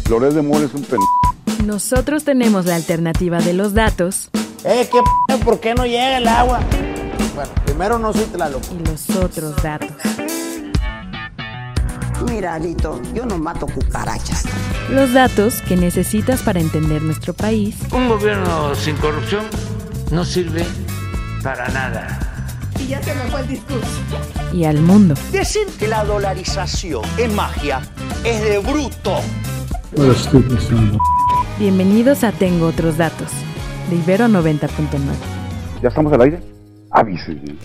Loret de Mola es un Nosotros tenemos la alternativa de los datos. ¿Por qué no llega el agua? Bueno, primero no soy Tlaloc. Y los otros datos. Mira, Lito, yo no mato cucarachas. Los datos que necesitas para entender nuestro país. Un gobierno sin corrupción no sirve para nada. Y ya se me fue el discurso. Y al mundo. Decir que la dolarización es magia es de bruto. Bienvenidos a Tengo Otros Datos, de Ibero 90.9. ¿Ya estamos al aire? Avísenme.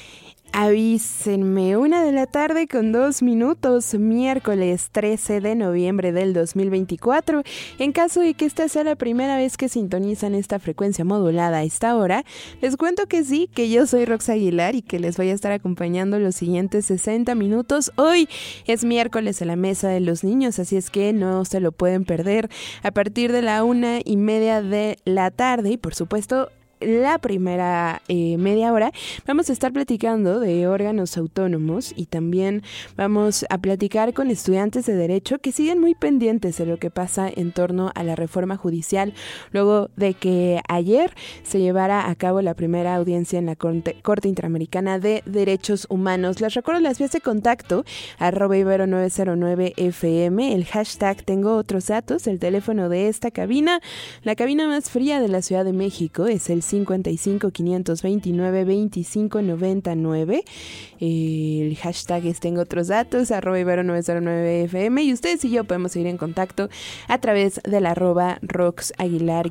Avísenme, 1:00 con 2 minutos, miércoles 13 de noviembre del 2024. En caso de que esta sea la primera vez que sintonizan esta frecuencia modulada a esta hora, les cuento que sí, que yo soy Rox Aguilar y que les voy a estar acompañando los siguientes 60 minutos. Hoy es miércoles en la Mesa de los Niños, así es que no se lo pueden perder a partir de la 1:30 de la tarde y por supuesto la primera media hora vamos a estar platicando de órganos autónomos y también vamos a platicar con estudiantes de Derecho que siguen muy pendientes de lo que pasa en torno a la reforma judicial luego de que ayer se llevara a cabo la primera audiencia en la Corte Interamericana de Derechos Humanos. Les recuerdo las vías de contacto, @ibero909fm, el hashtag Tengo Otros Datos, el teléfono de esta cabina, la cabina más fría de la Ciudad de México es el 55 529 25 99. El hashtag es Tengo Otros Datos, @ibero909fm, y ustedes y yo podemos seguir en contacto a través del @roxaguilar_.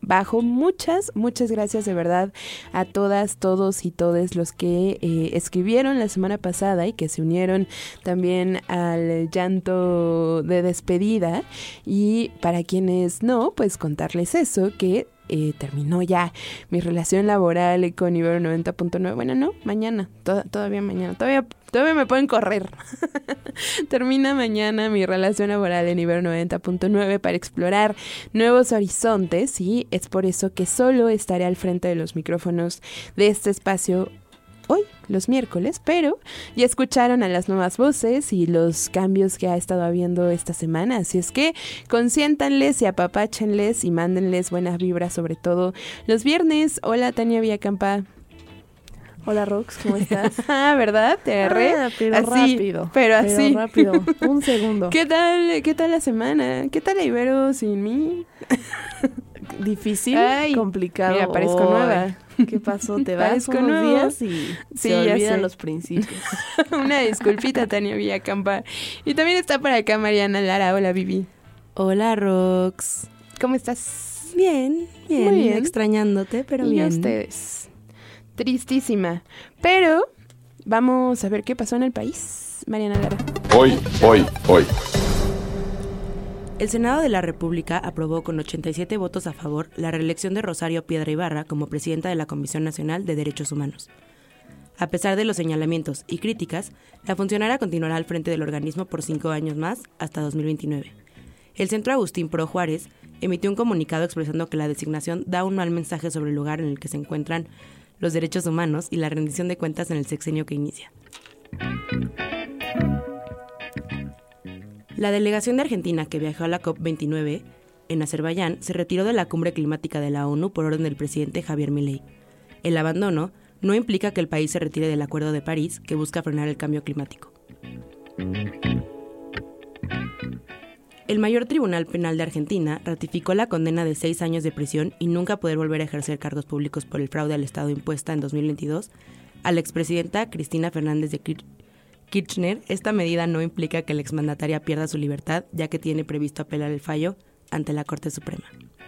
Muchas gracias de verdad a todas, todos y todes los que escribieron la semana pasada y que se unieron también al llanto de despedida, y para quienes no, pues contarles eso, que terminó ya mi relación laboral con Ibero 90.9. Bueno, no, mañana, todavía mañana, todavía me pueden correr. Termina mañana mi relación laboral en Ibero 90.9 para explorar nuevos horizontes, y es por eso que solo estaré al frente de los micrófonos de este espacio hoy, los miércoles, pero ya escucharon a las nuevas voces y los cambios que ha estado habiendo esta semana, así es que consiéntanles y apapáchenles y mándenles buenas vibras, sobre todo los viernes. Hola, Tania Villacampa. Hola, Rox, ¿cómo estás? ¿Verdad? Te agarré pero así, rápido. Pero así. Rápido, un segundo. ¿Qué tal la semana? ¿Qué tal Ibero sin mí? Difícil, complicado. Mira, parezco nueva. ¿Qué pasó? Te vas unos días y se olvidan los principios. Una disculpita, Tania Villacampa. Y también está por acá Mariana Lara. Hola, Vivi. Hola, Rox. ¿Cómo estás? Bien. Muy bien. Extrañándote, pero y bien. Y ustedes. Tristísima. Pero vamos a ver qué pasó en el país. Mariana Lara. Hoy. El Senado de la República aprobó con 87 votos a favor la reelección de Rosario Piedra Ibarra como presidenta de la Comisión Nacional de Derechos Humanos. A pesar de los señalamientos y críticas, la funcionaria continuará al frente del organismo por 5 años más, hasta 2029. El Centro Agustín Pro Juárez emitió un comunicado expresando que la designación da un mal mensaje sobre el lugar en el que se encuentran los derechos humanos y la rendición de cuentas en el sexenio que inicia. La delegación de Argentina que viajó a la COP29 en Azerbaiyán se retiró de la cumbre climática de la ONU por orden del presidente Javier Milei. El abandono no implica que el país se retire del Acuerdo de París, que busca frenar el cambio climático. El mayor tribunal penal de Argentina ratificó la condena de 6 años de prisión y nunca poder volver a ejercer cargos públicos por el fraude al Estado impuesta en 2022 a la expresidenta Cristina Fernández de Kirchner. Esta medida no implica que la exmandataria pierda su libertad, ya que tiene previsto apelar el fallo ante la Corte Suprema.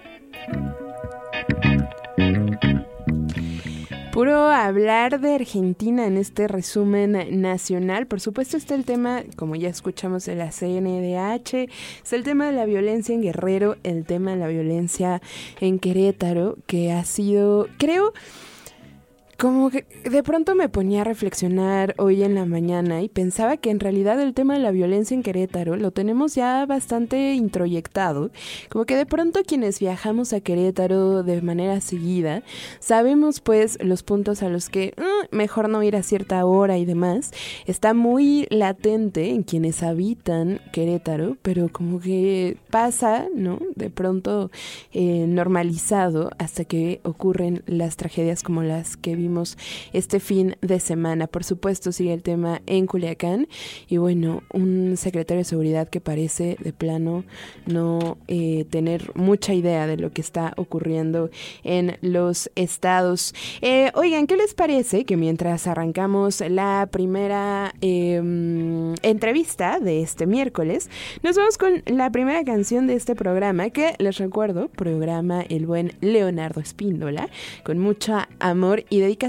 Puro hablar de Argentina en este resumen nacional. Por supuesto está el tema, como ya escuchamos, de la CNDH, está el tema de la violencia en Guerrero, el tema de la violencia en Querétaro, que ha sido, creo Como que de pronto me ponía a reflexionar hoy en la mañana y pensaba que en realidad el tema de la violencia en Querétaro lo tenemos ya bastante introyectado. Como que de pronto quienes viajamos a Querétaro de manera seguida sabemos pues los puntos a los que mejor no ir a cierta hora y demás. Está muy latente en quienes habitan Querétaro, pero como que pasa, ¿no? De pronto normalizado hasta que ocurren las tragedias como las que vimos este fin de semana. Por supuesto sigue el tema en Culiacán y bueno, un secretario de seguridad que parece de plano no tener mucha idea de lo que está ocurriendo en los estados. Oigan, ¿qué les parece que mientras arrancamos la primera entrevista de este miércoles, nos vamos con la primera canción de este programa que, les recuerdo, programa el buen Leonardo Espíndola con mucho amor y dedicación.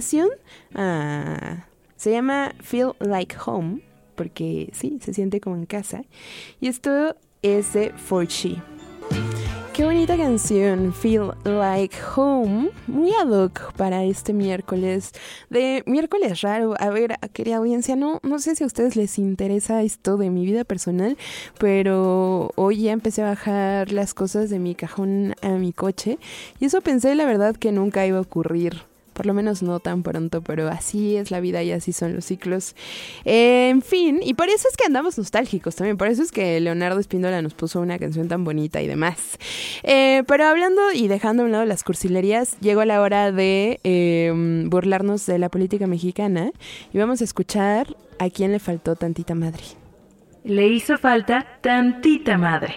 Se llama Feel Like Home, porque sí, se siente como en casa. Y esto es de Forchi. Qué bonita canción, Feel Like Home, muy ad hoc para este miércoles, de miércoles raro. A ver, querida audiencia, no sé si a ustedes les interesa esto de mi vida personal, pero hoy ya empecé a bajar las cosas de mi cajón a mi coche y eso pensé, la verdad, que nunca iba a ocurrir. Por lo menos no tan pronto, pero así es la vida y así son los ciclos. En fin, y por eso es que andamos nostálgicos también. Por eso es que Leonardo Espíndola nos puso una canción tan bonita y demás. Pero hablando y dejando a un lado las cursilerías, llegó la hora de burlarnos de la política mexicana. Y vamos a escuchar a quién le faltó tantita madre. Le hizo falta tantita madre.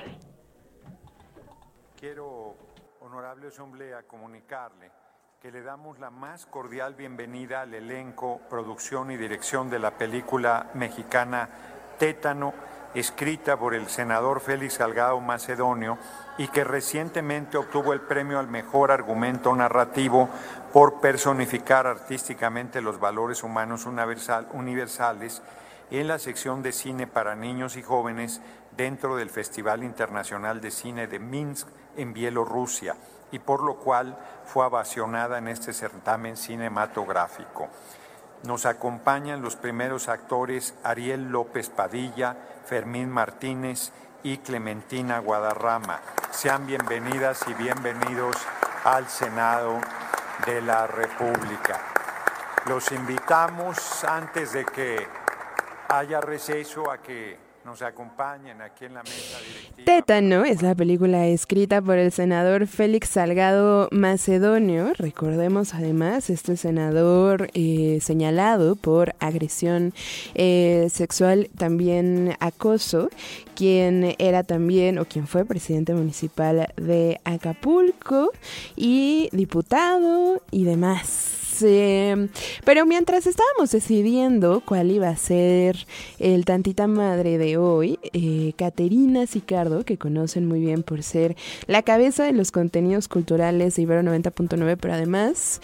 Quiero, honorable asamblea, comunicarle que le damos la más cordial bienvenida al elenco, producción y dirección de la película mexicana Tétano, escrita por el senador Félix Salgado Macedonio y que recientemente obtuvo el premio al mejor argumento narrativo por personificar artísticamente los valores humanos universales en la sección de cine para niños y jóvenes dentro del Festival Internacional de Cine de Minsk en Bielorrusia, y por lo cual fue ovacionada en este certamen cinematográfico. Nos acompañan los primeros actores Ariel López Padilla, Fermín Martínez y Clementina Guadarrama. Sean bienvenidas y bienvenidos al Senado de la República. Los invitamos, antes de que haya receso, a que nos acompañen aquí en la mesa directiva. Tétano es la película escrita por el senador Félix Salgado Macedonio. Recordemos además este senador señalado por agresión sexual, también acoso, quien era también o quien fue presidente municipal de Acapulco y diputado y demás. Pero mientras estábamos decidiendo cuál iba a ser el tantita madre de hoy, Caterina Sicardo, que conocen muy bien por ser la cabeza de los contenidos culturales de Ibero 90.9, pero además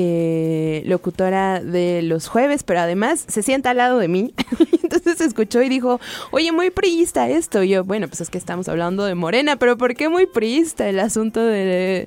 locutora de los jueves, pero además se sienta al lado de mí. Entonces escuchó y dijo, oye, muy priista esto. Y yo, bueno, pues es que estamos hablando de Morena, pero ¿por qué muy priista el asunto de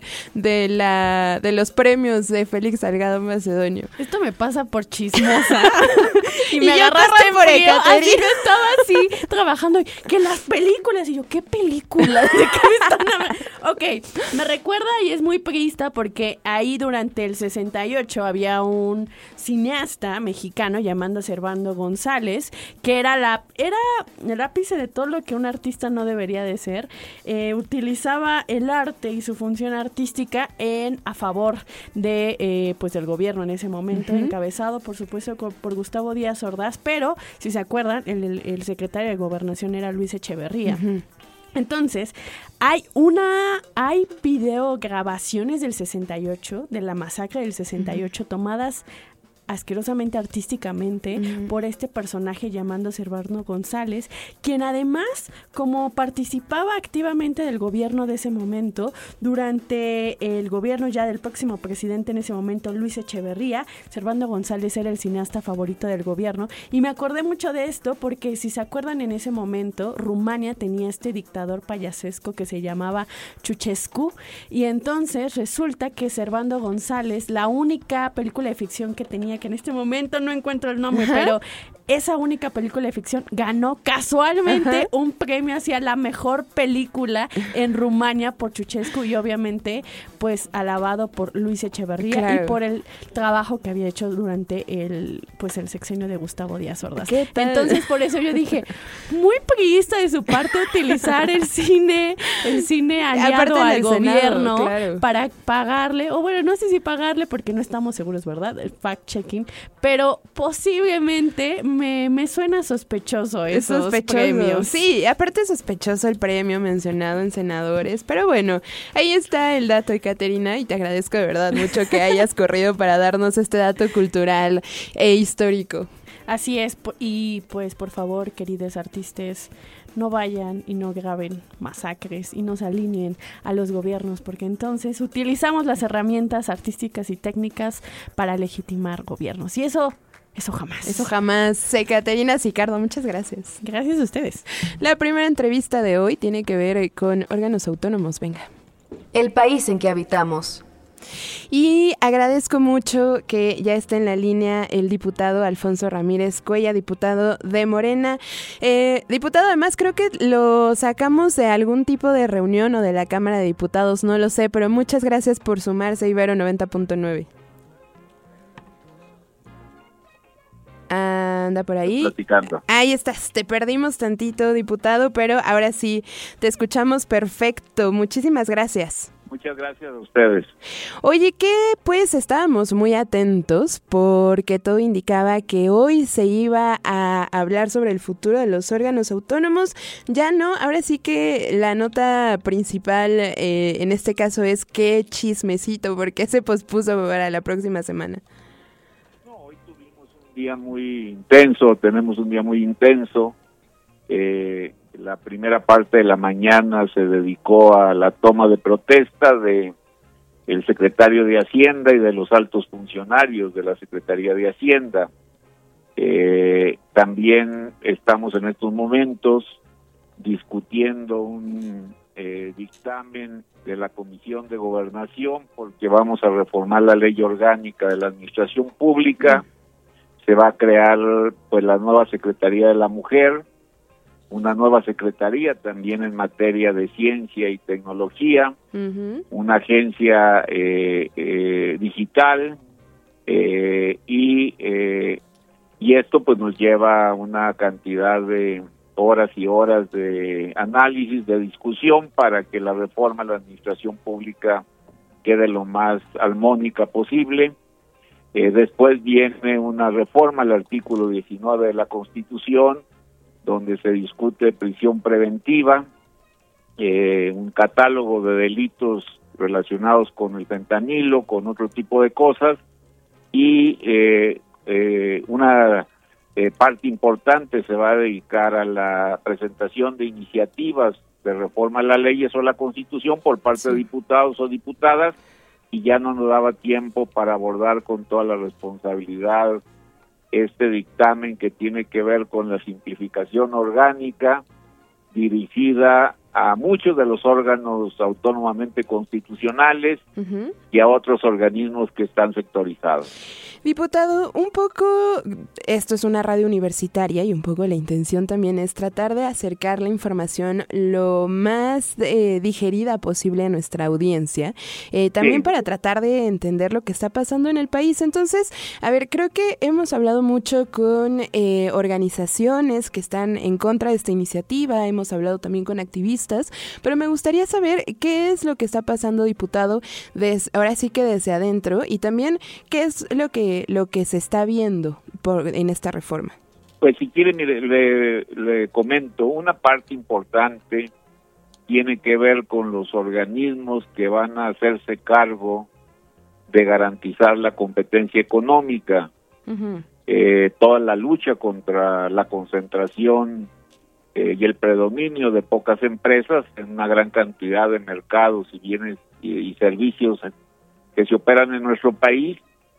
los premios de Félix Salgado Macedonio? Esto me pasa por chismosa. y me yo agarraste por así, yo estaba así trabajando y que las películas, y yo, ¿qué películas? ¿De qué me están hablando? Ok, me recuerda y es muy priista porque ahí durante el 68 había un cineasta mexicano llamado Servando González, que era el ápice de todo lo que un artista no debería de ser. Utilizaba el arte y su función artística a favor de pues del gobierno en ese momento, encabezado por supuesto por Gustavo Díaz Ordaz, pero si se acuerdan, el secretario de Gobernación era Luis Echeverría. Entonces, hay videograbaciones del 68, de la masacre del 68, tomadas asquerosamente artísticamente por este personaje llamado Servando González, quien además, como participaba activamente del gobierno de ese momento, durante el gobierno ya del próximo presidente en ese momento, Luis Echeverría, Servando González era el cineasta favorito del gobierno, y me acordé mucho de esto porque, si se acuerdan, en ese momento Rumania tenía este dictador payasesco que se llamaba Ceausescu, y entonces resulta que Servando González, la única película de ficción que tenía, que en este momento no encuentro el nombre, pero esa única película de ficción ganó casualmente un premio hacia la mejor película en Rumania por Ceausescu, y obviamente pues alabado por Luis Echeverría y por el trabajo que había hecho durante el sexenio de Gustavo Díaz Ordaz. Entonces, por eso yo dije, muy priista de su parte utilizar el cine aliado al gobierno para pagarle, o bueno, no sé si pagarle porque no estamos seguros, ¿verdad? El fact-checking, pero posiblemente me suena sospechoso esos premios. Sí, aparte es sospechoso el premio mencionado en Senadores, pero bueno, ahí está el dato, Ekaterina, y te agradezco de verdad mucho que hayas corrido para darnos este dato cultural e histórico. Así es, y pues por favor, queridos artistas, no vayan y no graben masacres y no se alineen a los gobiernos, porque entonces utilizamos las herramientas artísticas y técnicas para legitimar gobiernos, y eso jamás. Eso jamás. Ekaterina Sicardo, muchas gracias. Gracias a ustedes. La primera entrevista de hoy tiene que ver con órganos autónomos. Venga. El país en que habitamos. Y agradezco mucho que ya esté en la línea el diputado Alfonso Ramírez Cuellar, diputado de Morena. Diputado, además creo que lo sacamos de algún tipo de reunión o de la Cámara de Diputados, no lo sé, pero muchas gracias por sumarse a Ibero 90.9. Anda por ahí. Platicando. Ahí estás, te perdimos tantito, diputado, pero ahora sí, te escuchamos perfecto. Muchísimas gracias. Muchas gracias a ustedes. Oye, que pues estábamos muy atentos porque todo indicaba que hoy se iba a hablar sobre el futuro de los órganos autónomos. Ya no, ahora sí que la nota principal en este caso es qué chismecito, porque se pospuso para la próxima semana. Día muy intenso, tenemos un día muy intenso. La primera parte de la mañana se dedicó a la toma de protesta de el secretario de Hacienda y de los altos funcionarios de la Secretaría de Hacienda. También estamos en estos momentos discutiendo un dictamen de la Comisión de Gobernación, porque vamos a reformar la ley orgánica de la Administración Pública. Se va a crear pues la nueva Secretaría de la Mujer, una nueva secretaría también en materia de ciencia y tecnología, una agencia digital, y esto pues nos lleva a una cantidad de horas y horas de análisis, de discusión, para que la reforma a la administración pública quede lo más armónica posible. Después viene una reforma al artículo 19 de la Constitución, donde se discute prisión preventiva, un catálogo de delitos relacionados con el fentanilo, con otro tipo de cosas, y una parte importante se va a dedicar a la presentación de iniciativas de reforma a las leyes o a la Constitución por parte de diputados o diputadas, y ya no nos daba tiempo para abordar con toda la responsabilidad este dictamen que tiene que ver con la simplificación orgánica dirigida a muchos de los órganos autónomamente constitucionales y a otros organismos que están sectorizados. Diputado, un poco, esto es una radio universitaria y un poco la intención también es tratar de acercar la información lo más digerida posible a nuestra audiencia, también para tratar de entender lo que está pasando en el país. Entonces, a ver, creo que hemos hablado mucho con organizaciones que están en contra de esta iniciativa, hemos hablado también con activistas, pero me gustaría saber qué es lo que está pasando, diputado, ahora sí que desde adentro, y también qué es lo que se está viendo en esta reforma. Pues si quiere, mire, le comento, una parte importante tiene que ver con los organismos que van a hacerse cargo de garantizar la competencia económica. toda la lucha contra la concentración y el predominio de pocas empresas en una gran cantidad de mercados y bienes y servicios que se operan en nuestro país.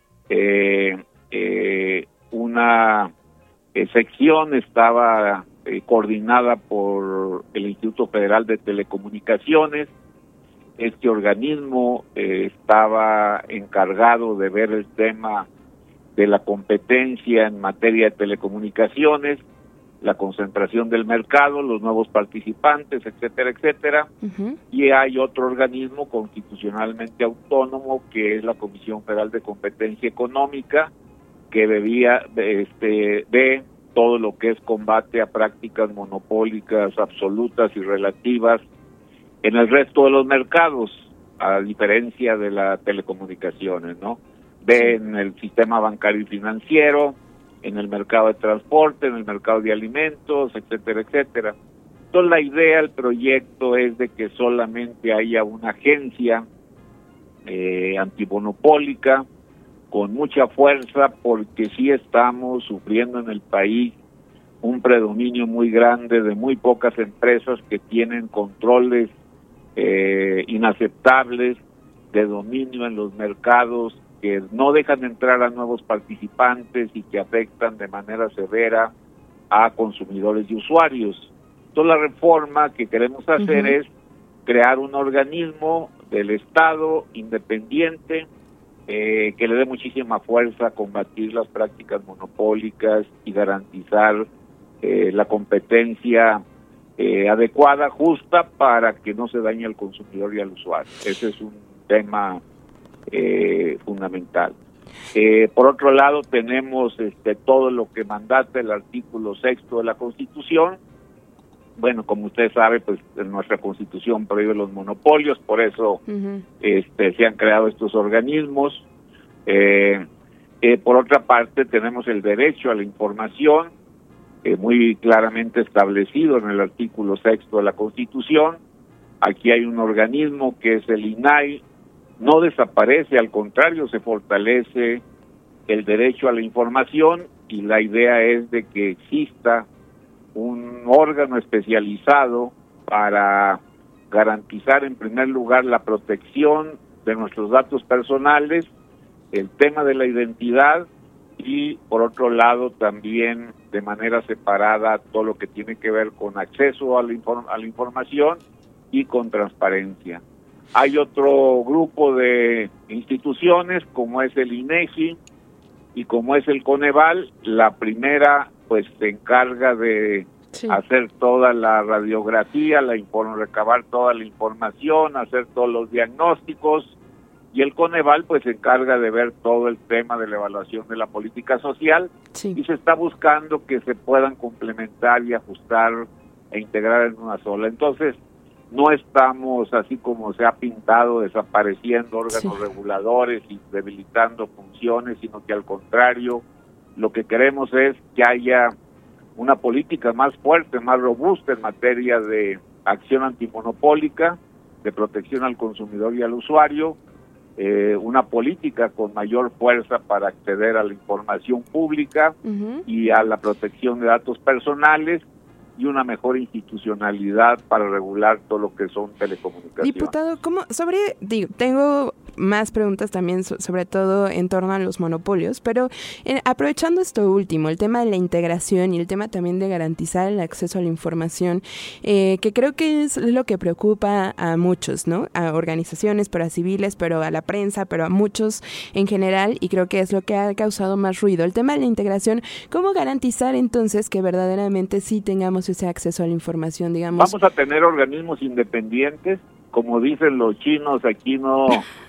Una sección estaba coordinada por el Instituto Federal de Telecomunicaciones. Este organismo estaba encargado de ver el tema de la competencia en materia de telecomunicaciones, la concentración del mercado, los nuevos participantes, etcétera, etcétera. Y hay otro organismo constitucionalmente autónomo que es la Comisión Federal de Competencia Económica, que ve todo lo que es combate a prácticas monopólicas absolutas y relativas en el resto de los mercados, a diferencia de las telecomunicaciones, ¿no? Ve en el sistema bancario y financiero, en el mercado de transporte, en el mercado de alimentos, etcétera, etcétera. Entonces la idea, el proyecto es de que solamente haya una agencia antimonopólica con mucha fuerza, porque sí estamos sufriendo en el país un predominio muy grande de muy pocas empresas que tienen controles inaceptables de dominio en los mercados, que no dejan entrar a nuevos participantes y que afectan de manera severa a consumidores y usuarios. Entonces la reforma que queremos hacer es crear un organismo del Estado independiente que le dé muchísima fuerza a combatir las prácticas monopólicas y garantizar la competencia adecuada, justa, para que no se dañe al consumidor y al usuario. Ese es un tema fundamental. Por otro lado, tenemos todo lo que mandata el artículo 6º de la Constitución. Bueno, como usted sabe, pues nuestra Constitución prohíbe los monopolios, por eso se han creado estos organismos. Por otra parte, tenemos el derecho a la información, muy claramente establecido en el artículo 6º de la Constitución. Aquí hay un organismo que es el INAI. No desaparece, al contrario, se fortalece el derecho a la información, y la idea es de que exista un órgano especializado para garantizar en primer lugar la protección de nuestros datos personales, el tema de la identidad, y por otro lado también de manera separada todo lo que tiene que ver con acceso a la información y con transparencia. Hay otro grupo de instituciones como es el INEGI y como es el Coneval. La primera pues se encarga de hacer toda la radiografía, recabar toda la información, hacer todos los diagnósticos, y el Coneval pues se encarga de ver todo el tema de la evaluación de la política social, y se está buscando que se puedan complementar y ajustar e integrar en una sola. Entonces, no estamos, así como se ha pintado, desapareciendo órganos reguladores y debilitando funciones, sino que al contrario, lo que queremos es que haya una política más fuerte, más robusta en materia de acción antimonopólica, de protección al consumidor y al usuario, una política con mayor fuerza para acceder a la información pública y a la protección de datos personales, y una mejor institucionalidad para regular todo lo que son telecomunicaciones. Diputado, tengo más preguntas también, sobre todo en torno a los monopolios, pero aprovechando esto último, el tema de la integración y el tema también de garantizar el acceso a la información, que creo que es lo que preocupa a muchos, ¿no? A organizaciones, pero a civiles, pero a la prensa, pero a muchos en general, y creo que es lo que ha causado más ruido. El tema de la integración, ¿cómo garantizar entonces que verdaderamente sí tengamos ese acceso a la información, digamos? Vamos a tener organismos independientes, como dicen los chinos, aquí no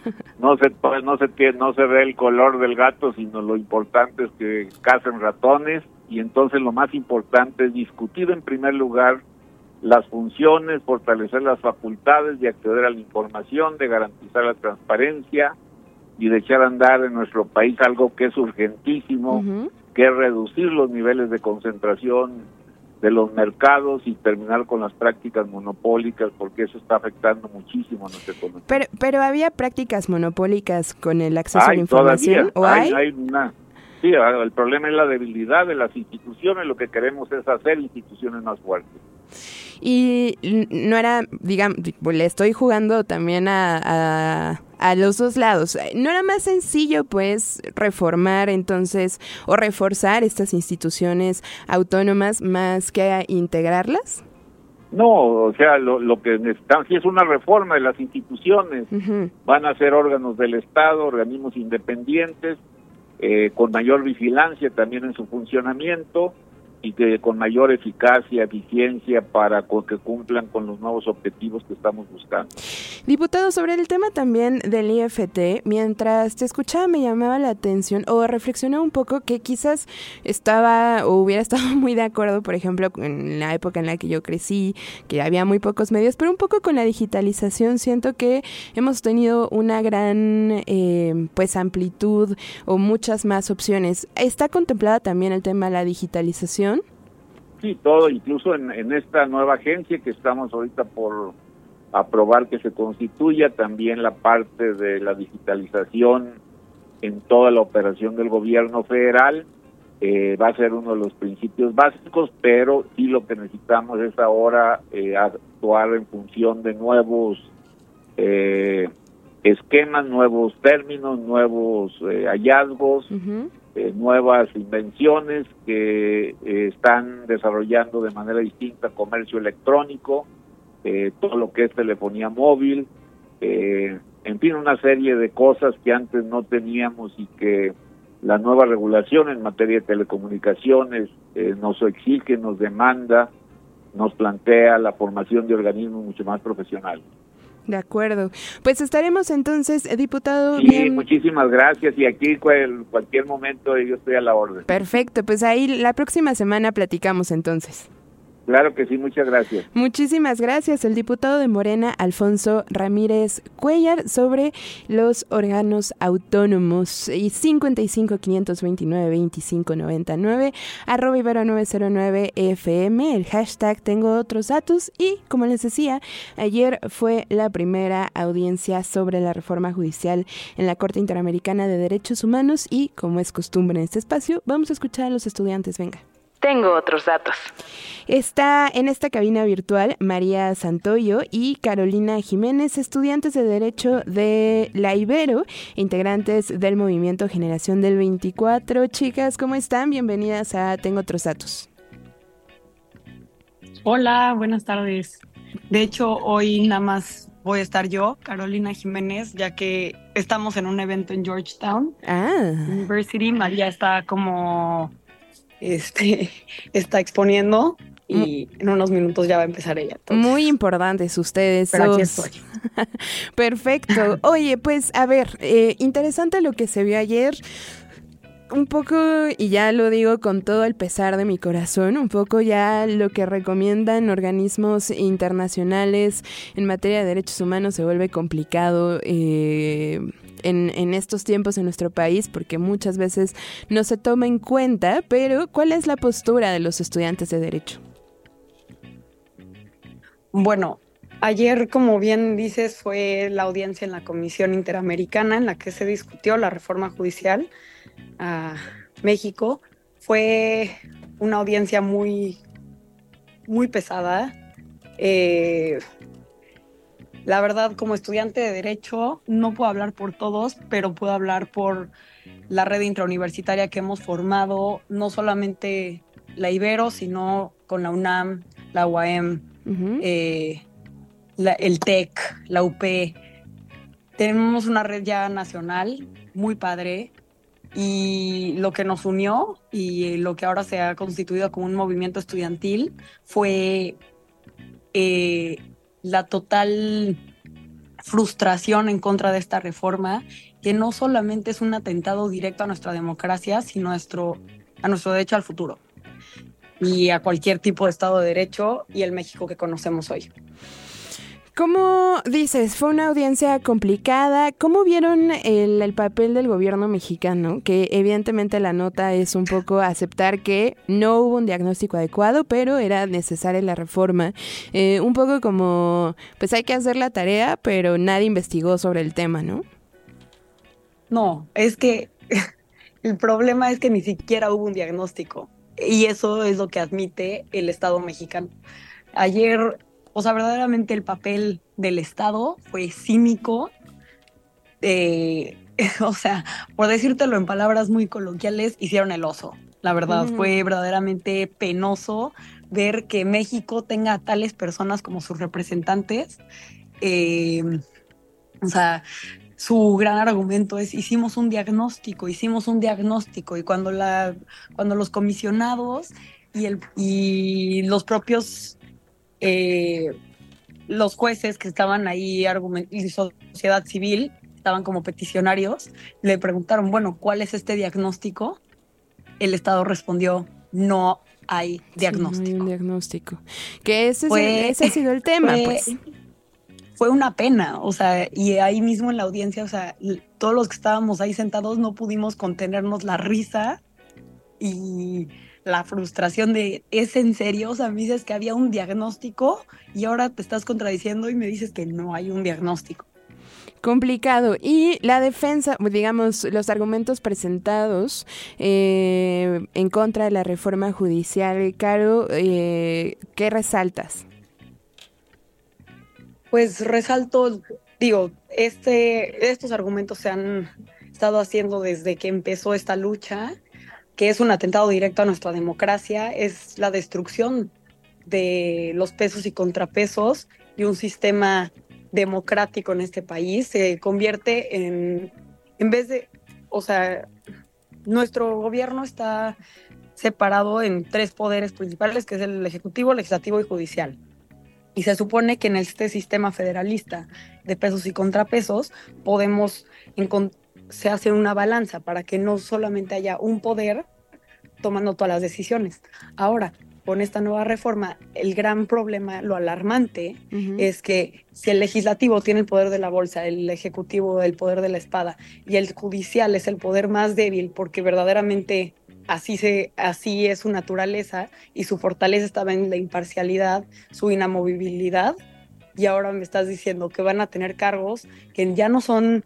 se ve el color del gato, sino lo importante es que cacen ratones, y entonces lo más importante es discutir en primer lugar las funciones, fortalecer las facultades de acceder a la información, de garantizar la transparencia y de echar a andar en nuestro país algo que es urgentísimo, que es reducir los niveles de concentración de los mercados y terminar con las prácticas monopólicas, porque eso está afectando muchísimo a nuestra economía. Pero había prácticas monopólicas con el acceso a la información, todavía, ¿o hay? Hay una, Sí, el problema es la debilidad de las instituciones, lo que queremos es hacer instituciones más fuertes. Y no era, digamos, le estoy jugando también a los dos lados. ¿No era más sencillo, pues, reformar entonces o reforzar estas instituciones autónomas más que a integrarlas? No, o sea, lo que necesitamos sí es una reforma de las instituciones. Uh-huh. Van a ser órganos del Estado, organismos independientes, con mayor vigilancia también en su funcionamiento y que con mayor eficacia, eficiencia para que cumplan con los nuevos objetivos que estamos buscando. Diputado, sobre el tema también del IFT, mientras te escuchaba me llamaba la atención o reflexionaba un poco que quizás estaba o hubiera estado muy de acuerdo, por ejemplo, en la época en la que yo crecí, que había muy pocos medios, pero un poco con la digitalización siento que hemos tenido una gran pues amplitud o muchas más opciones. ¿Está contemplada también el tema de la digitalización? Sí, todo, incluso en esta nueva agencia que estamos ahorita por aprobar que se constituya, también la parte de la digitalización en toda la operación del gobierno federal va a ser uno de los principios básicos, pero sí lo que necesitamos es ahora actuar en función de nuevos esquemas, nuevos términos, nuevos hallazgos, uh-huh. Nuevas invenciones que están desarrollando de manera distinta comercio electrónico, todo lo que es telefonía móvil, en fin, una serie de cosas que antes no teníamos y que la nueva regulación en materia de telecomunicaciones nos exige, nos demanda, nos plantea la formación de organismos mucho más profesionales. De acuerdo. Pues estaremos entonces, diputado. Sí, bien. Muchísimas gracias y aquí cualquier momento yo estoy a la orden. Perfecto, pues ahí la próxima semana platicamos entonces. Claro que sí, muchas gracias. Muchísimas gracias. El diputado de Morena, Alfonso Ramírez Cuéllar, sobre los órganos autónomos. Y 55-529-2599, @Ibero909FM, el hashtag Tengo Otros Datos. Y, como les decía, ayer fue la primera audiencia sobre la reforma judicial en la Corte Interamericana de Derechos Humanos. Y, como es costumbre en este espacio, vamos a escuchar a los estudiantes. Venga. Tengo otros datos. Está en esta cabina virtual María Santoyo y Carolina Jiménez, estudiantes de Derecho de la Ibero, integrantes del movimiento Generación del 24. Chicas, ¿cómo están? Bienvenidas a Tengo Otros Datos. Hola, buenas tardes. De hecho, hoy nada más voy a estar yo, Carolina Jiménez, ya que estamos en un evento en Georgetown University. María está como... está exponiendo y en unos minutos ya va a empezar ella. Entonces, muy importantes ustedes. Pero aquí estoy. Perfecto. Oye, pues a ver, interesante lo que se vio ayer. Un poco, y ya lo digo con todo el pesar de mi corazón, un poco ya lo que recomiendan organismos internacionales en materia de derechos humanos se vuelve complicado en estos tiempos en nuestro país porque muchas veces no se toma en cuenta, pero ¿cuál es la postura de los estudiantes de Derecho? Bueno, ayer, como bien dices, fue la audiencia en la Comisión Interamericana en la que se discutió la reforma judicial a México. Fue una audiencia muy, muy pesada. La verdad, como estudiante de Derecho, no puedo hablar por todos, pero puedo hablar por la red intrauniversitaria que hemos formado, no solamente la Ibero, sino con la UNAM, la UAM, uh-huh. El TEC, la UP. Tenemos una red ya nacional muy padre y lo que nos unió y lo que ahora se ha constituido como un movimiento estudiantil fue la total frustración en contra de esta reforma, que no solamente es un atentado directo a nuestra democracia, sino a nuestro derecho al futuro y a cualquier tipo de Estado de Derecho y el México que conocemos hoy. ¿Cómo dices? Fue una audiencia complicada. ¿Cómo vieron el papel del gobierno mexicano? Que evidentemente la nota es un poco aceptar que no hubo un diagnóstico adecuado, pero era necesaria la reforma. Un poco como, pues hay que hacer la tarea, pero nadie investigó sobre el tema, ¿no? No, es que El problema es que ni siquiera hubo un diagnóstico. Y eso es lo que admite el Estado mexicano. Ayer, o sea, verdaderamente el papel del Estado fue cínico. O sea, por decírtelo en palabras muy coloquiales, hicieron el oso. La verdad, fue verdaderamente penoso ver que México tenga a tales personas como sus representantes. O sea, su gran argumento es hicimos un diagnóstico, y cuando los comisionados y los propios los jueces que estaban ahí y sociedad civil estaban como peticionarios, le preguntaron, bueno, ¿cuál es este diagnóstico? El Estado respondió, no hay diagnóstico. Sí, no hay un diagnóstico. Que ese ha sido el tema, pues. Fue una pena, o sea, y ahí mismo en la audiencia, o sea, todos los que estábamos ahí sentados no pudimos contenernos la risa y la frustración de, ¿es en serio? O sea, me dices que había un diagnóstico y ahora te estás contradiciendo y me dices que no hay un diagnóstico. Complicado. Y la defensa, digamos, los argumentos presentados en contra de la reforma judicial, Caro, ¿qué resaltas? Pues resalto, digo, estos argumentos se han estado haciendo desde que empezó esta lucha, que es un atentado directo a nuestra democracia, es la destrucción de los pesos y contrapesos y un sistema democrático en este país. Se convierte en vez de, o sea, nuestro gobierno está separado en 3 poderes principales, que es el ejecutivo, legislativo y judicial. Y se supone que en este sistema federalista de pesos y contrapesos se hace una balanza para que no solamente haya un poder tomando todas las decisiones. Ahora, con esta nueva reforma, el gran problema, lo alarmante, es que si el legislativo tiene el poder de la bolsa, el ejecutivo el poder de la espada y el judicial es el poder más débil porque verdaderamente así es su naturaleza y su fortaleza estaba en la imparcialidad, su inamovibilidad, y ahora me estás diciendo que van a tener cargos que ya no son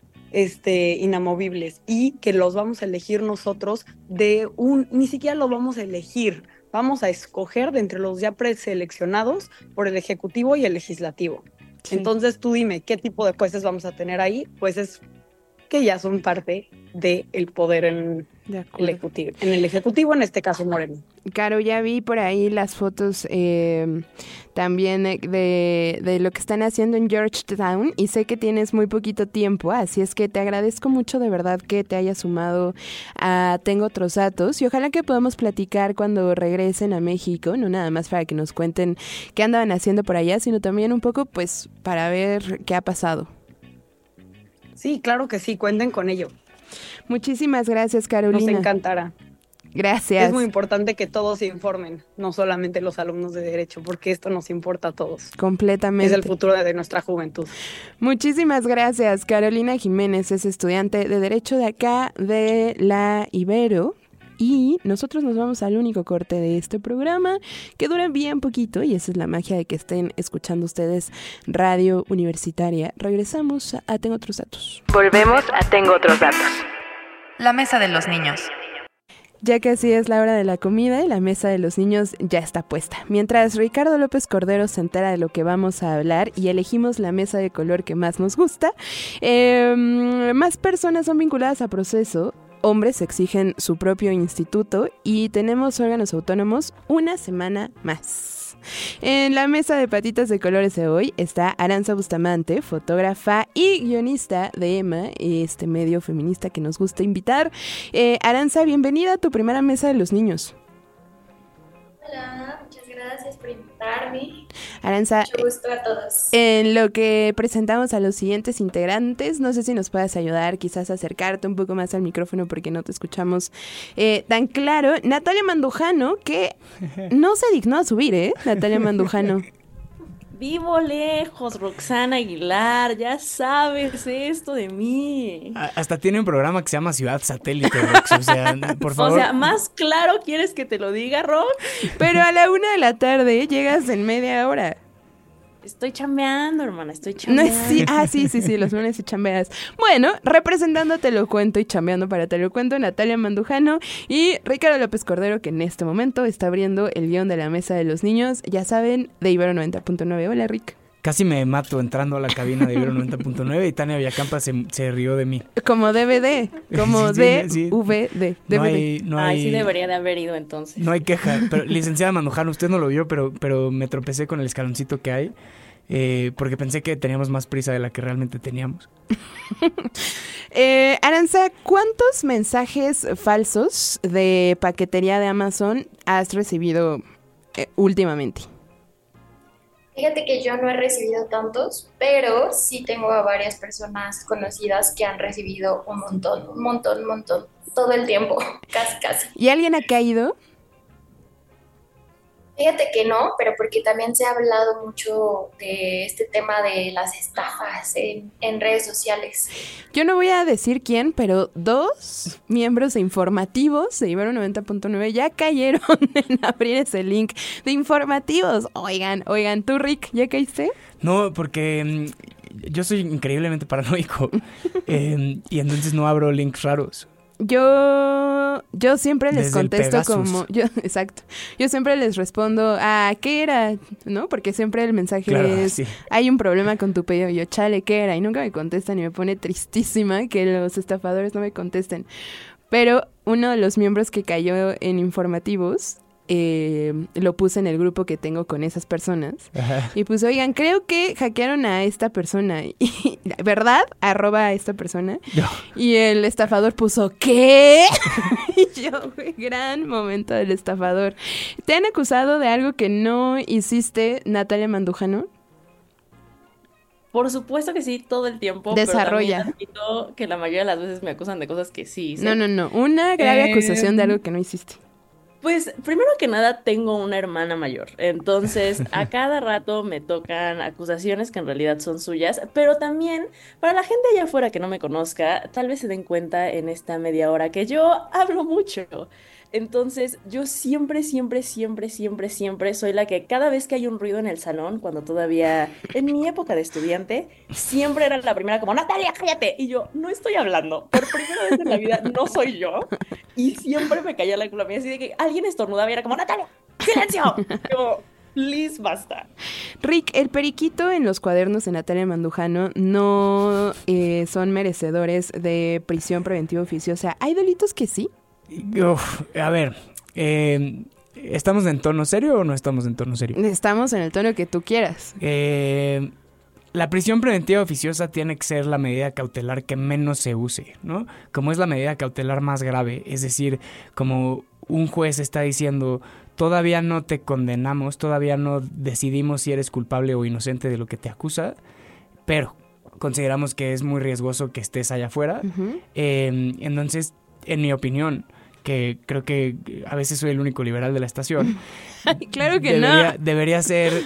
inamovibles y que los vamos a elegir nosotros ni siquiera los vamos a elegir, vamos a escoger de entre los ya preseleccionados por el ejecutivo y el legislativo. Sí. Entonces tú dime, ¿qué tipo de jueces vamos a tener ahí? Pues es que ya son parte del poder en el ejecutivo, en este caso Moreno. Caro, ya vi por ahí las fotos también de lo que están haciendo en Georgetown y sé que tienes muy poquito tiempo, así es que te agradezco mucho de verdad que te hayas sumado a Tengo Otros Datos y ojalá que podamos platicar cuando regresen a México, no nada más para que nos cuenten qué andaban haciendo por allá, sino también un poco pues para ver qué ha pasado. Sí, claro que sí, cuenten con ello. Muchísimas gracias, Carolina. Nos encantará. Gracias. Es muy importante que todos se informen, no solamente los alumnos de Derecho, porque esto nos importa a todos. Completamente. Es el futuro de nuestra juventud. Muchísimas gracias. Carolina Jiménez es estudiante de Derecho de acá, de la Ibero. Y nosotros nos vamos al único corte de este programa, que dura bien poquito, y esa es la magia de que estén escuchando ustedes Radio Universitaria. Regresamos a Tengo Otros Datos. Volvemos a Tengo Otros Datos. La mesa de los niños. Ya que así es la hora de la comida y la mesa de los niños ya está puesta. Mientras Ricardo López Cordero se entera de lo que vamos a hablar y elegimos la mesa de color que más nos gusta, más personas son vinculadas a proceso. Hombres exigen su propio instituto y tenemos órganos autónomos una semana más. En la mesa de patitas de colores de hoy está Aranza Bustamante, fotógrafa y guionista de Emma, este medio feminista que nos gusta invitar. Aranza, bienvenida a tu primera mesa de los niños. Hola, muchas gracias por invitarme. Aranza, mucho gusto a todos. En lo que presentamos a los siguientes integrantes, no sé si nos puedas ayudar, quizás acercarte un poco más al micrófono porque no te escuchamos tan claro. Natalia Mandujano, que no se dignó a subir, Natalia Mandujano. Vivo lejos, Roxana Aguilar, ya sabes esto de mí. Hasta tiene un programa que se llama Ciudad Satélite, Rox, o sea, por favor. O sea, ¿más claro quieres que te lo diga, Rox? Pero a la 1:00 p.m. llegas en media hora. Estoy chambeando, hermana, estoy No chambeando. es sí, los lunes y chambeas. Bueno, representando Te lo cuento y chambeando para Te lo cuento, Natalia Mandujano y Ricardo López Cordero, que en este momento está abriendo el guión de la mesa de los niños, ya saben, de Ibero 90.9. Hola, Rick. Casi me mato entrando a la cabina de Ibero 90.9 y Tania Villacampa se rió de mí. Como DVD, como Sí, DVD. Sí debería de haber ido entonces. No hay queja, pero licenciada Mandujano, usted no lo vio, pero me tropecé con el escaloncito que hay, porque pensé que teníamos más prisa de la que realmente teníamos. Aranza, ¿cuántos mensajes falsos de paquetería de Amazon has recibido últimamente? Fíjate que yo no he recibido tantos, pero sí tengo a varias personas conocidas que han recibido un montón, todo el tiempo, casi. ¿Y alguien ha caído? Fíjate que no, pero porque también se ha hablado mucho de este tema de las estafas en redes sociales. Yo no voy a decir quién, pero 2 miembros de informativos de Ibero 90.9 ya cayeron en abrir ese link de informativos. Oigan, ¿tú, Rick, ya caíste? No, porque yo soy increíblemente paranoico y entonces no abro links raros. Yo siempre les Desde contesto el como... Exacto. Yo siempre les respondo, ¿qué era? ¿No? Porque siempre el mensaje es, sí. Hay un problema con tu pedido. Y yo, chale, ¿qué era? Y nunca me contestan y me pone tristísima que los estafadores no me contesten. Pero uno de los miembros que cayó en informativos... lo puse en el grupo que tengo con esas personas. Ajá. Y pues, oigan, creo que hackearon a esta persona. Y, ¿verdad? @ esta persona. No. Y el estafador puso, ¿qué? Y yo, gran momento del estafador. ¿Te han acusado de algo que no hiciste, Natalia Mandujano? Por supuesto que sí, todo el tiempo. Desarrolla. Pero también admito que la mayoría de las veces me acusan de cosas que sí hice. No. Una grave acusación de algo que no hiciste. Pues, primero que nada, tengo una hermana mayor, entonces a cada rato me tocan acusaciones que en realidad son suyas, pero también, para la gente allá afuera que no me conozca, tal vez se den cuenta en esta media hora que yo hablo mucho. Entonces, yo siempre soy la que cada vez que hay un ruido en el salón, cuando todavía, en mi época de estudiante, siempre era la primera como, Natalia, cállate. Y yo, no estoy hablando. Por primera vez en la vida, no soy yo. Y siempre me caía la culpa mía, así de que alguien estornudaba y era como, Natalia, silencio. Como, please, basta. Rick, el periquito en los cuadernos de Natalia Mandujano no son merecedores de prisión preventiva oficiosa. ¿Hay delitos que sí? A ver, ¿estamos en tono serio o no estamos en tono serio? Estamos en el tono que tú quieras. La prisión preventiva oficiosa tiene que ser la medida cautelar que menos se use, ¿no? Como es la medida cautelar más grave, es decir, como un juez está diciendo, todavía no te condenamos, todavía no decidimos si eres culpable o inocente de lo que te acusa, pero consideramos que es muy riesgoso que estés allá afuera. Uh-huh. Entonces, en mi opinión, que creo que a veces soy el único liberal de la estación. Claro que debería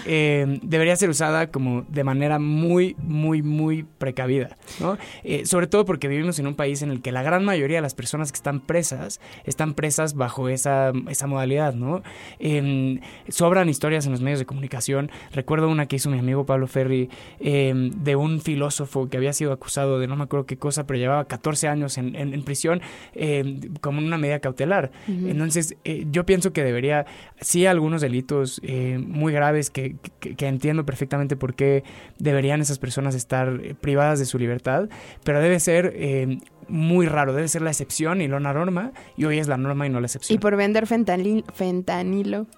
ser usada como de manera muy precavida, ¿no? Sobre todo porque vivimos en un país en el que la gran mayoría de las personas que están presas bajo esa modalidad, ¿no? Sobran historias en los medios de comunicación. Recuerdo una que hizo mi amigo Pablo Ferri de un filósofo que había sido acusado de no me acuerdo qué cosa, pero llevaba 14 años en prisión como una medida cautelar. Uh-huh. Entonces, yo pienso que debería, sí, algunos delitos muy graves que entiendo perfectamente por qué deberían esas personas estar privadas de su libertad, pero debe ser muy raro, debe ser la excepción y no la norma, y hoy es la norma y no la excepción. ¿Y por vender fentanilo?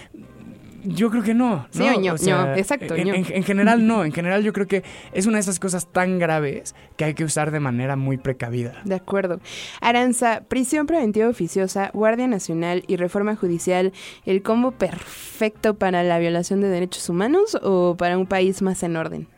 Yo creo que no. Sí, exacto. En general no, en general yo creo que es una de esas cosas tan graves que hay que usar de manera muy precavida. De acuerdo. Aranza, prisión preventiva oficiosa, Guardia Nacional y reforma judicial, ¿el combo perfecto para la violación de derechos humanos o para un país más en orden?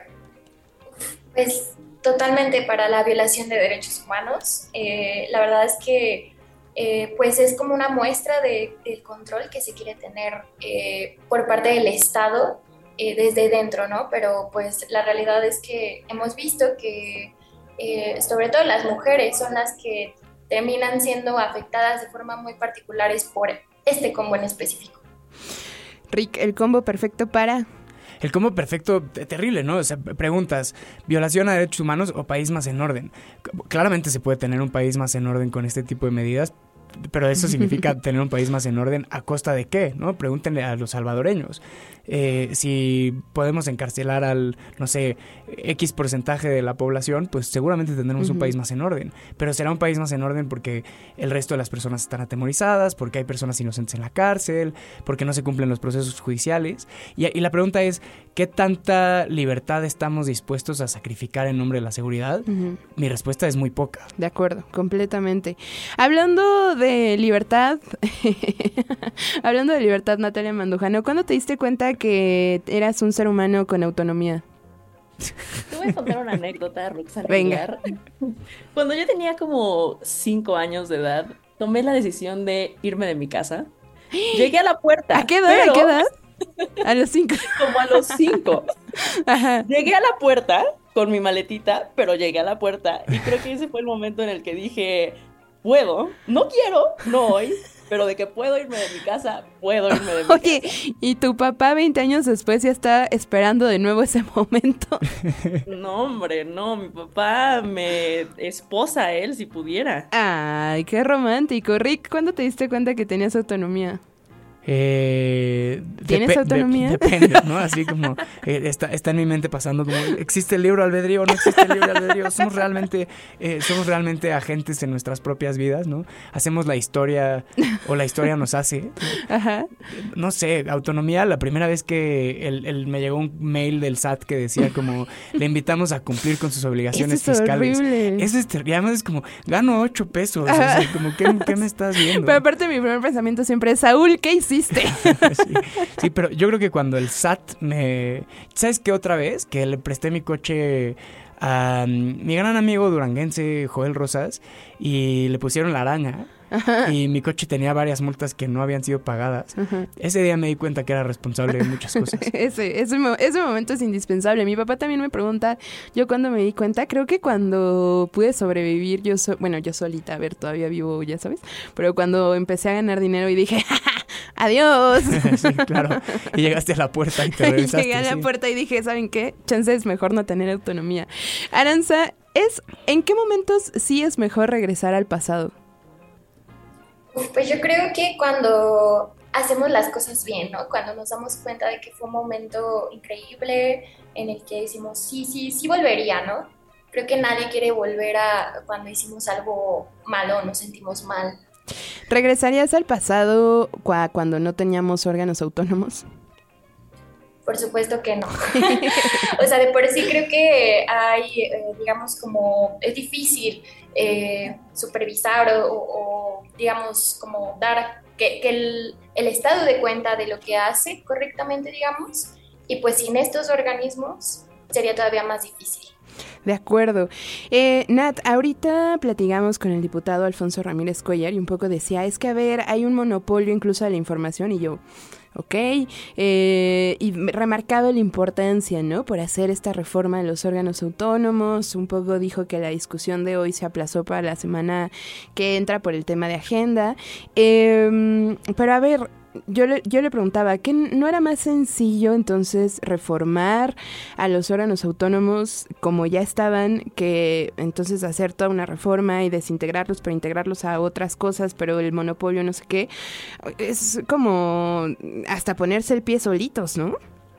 Pues totalmente para la violación de derechos humanos. La verdad es que pues es como una muestra del control que se quiere tener por parte del Estado desde dentro, ¿no? Pero pues la realidad es que hemos visto que sobre todo las mujeres son las que terminan siendo afectadas de forma muy particulares por este combo en específico. Rick, ¿el combo perfecto para...? el combo perfecto terrible, ¿no? O sea, preguntas, ¿violación a derechos humanos o país más en orden? Claramente se puede tener un país más en orden con este tipo de medidas, pero eso significa tener un país más en orden ¿a costa de qué? ¿No? Pregúntenle a los salvadoreños. Si podemos encarcelar al, no sé, X porcentaje de la población, pues seguramente tendremos un país más en orden. Pero será un país más en orden porque el resto de las personas están atemorizadas, porque hay personas inocentes en la cárcel, porque no se cumplen los procesos judiciales. Y la pregunta es, ¿qué tanta libertad estamos dispuestos a sacrificar en nombre de la seguridad? Mi respuesta es muy poca. De acuerdo, completamente. Hablando de libertad, Natalia Mandujano, ¿cuándo te diste cuenta que eras un ser humano con autonomía? Te voy a contar una anécdota, Roxana. Venga. Cuando yo tenía como 5 años de edad, tomé la decisión de irme de mi casa. Llegué a la puerta. ¿A qué edad? Pero... ¿A qué edad? A los 5. Como a los 5. Ajá. Llegué a la puerta con mi maletita, pero llegué a la puerta y creo que ese fue el momento en el que dije, puedo, no quiero, no hoy, pero de que puedo irme de mi casa, puedo irme de mi casa. Oye, ¿y tu papá 20 años después ya está esperando de nuevo ese momento? No, hombre, no, mi papá me esposa a él si pudiera. Ay, qué romántico. Rick, ¿cuándo te diste cuenta que tenías autonomía? ¿Tienes autonomía? Depende, ¿no? Así como está en mi mente pasando como, ¿existe el libre albedrío o no existe el libre albedrío? Somos realmente agentes en nuestras propias vidas, ¿no? Hacemos la historia o la historia nos hace. Ajá. No sé, autonomía, la primera vez que me llegó un mail del SAT que decía como, le invitamos a cumplir con sus obligaciones fiscales. Horrible. Eso es terrible. Además es como, gano 8 pesos. O sea, como, ¿qué me estás viendo? Pero aparte mi primer pensamiento siempre es, Saúl, ¿qué hiciste? Sí, pero yo creo que cuando el SAT ¿sabes qué otra vez? Que le presté mi coche a mi gran amigo duranguense, Joel Rosas, y le pusieron la araña. Ajá. Y mi coche tenía varias multas que no habían sido pagadas. Ajá. Ese día me di cuenta que era responsable de muchas cosas. Ese momento es indispensable. Mi papá también me pregunta, yo cuando me di cuenta, creo que cuando pude sobrevivir, yo solita, a ver, todavía vivo, ya sabes, pero cuando empecé a ganar dinero y dije, ¡ja, ja! ¡Adiós! Sí, claro. Y llegaste a la puerta y te regresaste. Llegué a la puerta y dije, ¿saben qué? Chance es mejor no tener autonomía. Aranza, ¿en qué momentos sí es mejor regresar al pasado? Pues yo creo que cuando hacemos las cosas bien, ¿no? Cuando nos damos cuenta de que fue un momento increíble en el que decimos, sí volvería, ¿no? Creo que nadie quiere volver a cuando hicimos algo malo, nos sentimos mal. ¿Regresarías al pasado cuando no teníamos órganos autónomos? Por supuesto que no. O sea, de por sí creo que hay, digamos, como es difícil supervisar o digamos, como dar que el estado de cuenta de lo que hace correctamente, digamos, y pues sin estos organismos sería todavía más difícil. De acuerdo. Nat, ahorita platicamos con el diputado Alfonso Ramírez Cuellar y un poco decía, es que a ver, hay un monopolio incluso de la información y yo... Ok, y remarcaba la importancia, ¿no? Por hacer esta reforma de los órganos autónomos. Un poco dijo que la discusión de hoy se aplazó para la semana que entra por el tema de agenda. Pero a ver, yo le preguntaba, ¿qué no era más sencillo entonces reformar a los órganos autónomos como ya estaban, que entonces hacer toda una reforma y desintegrarlos, pero integrarlos a otras cosas, pero el monopolio no sé qué? Es como hasta ponerse el pie solitos, ¿no?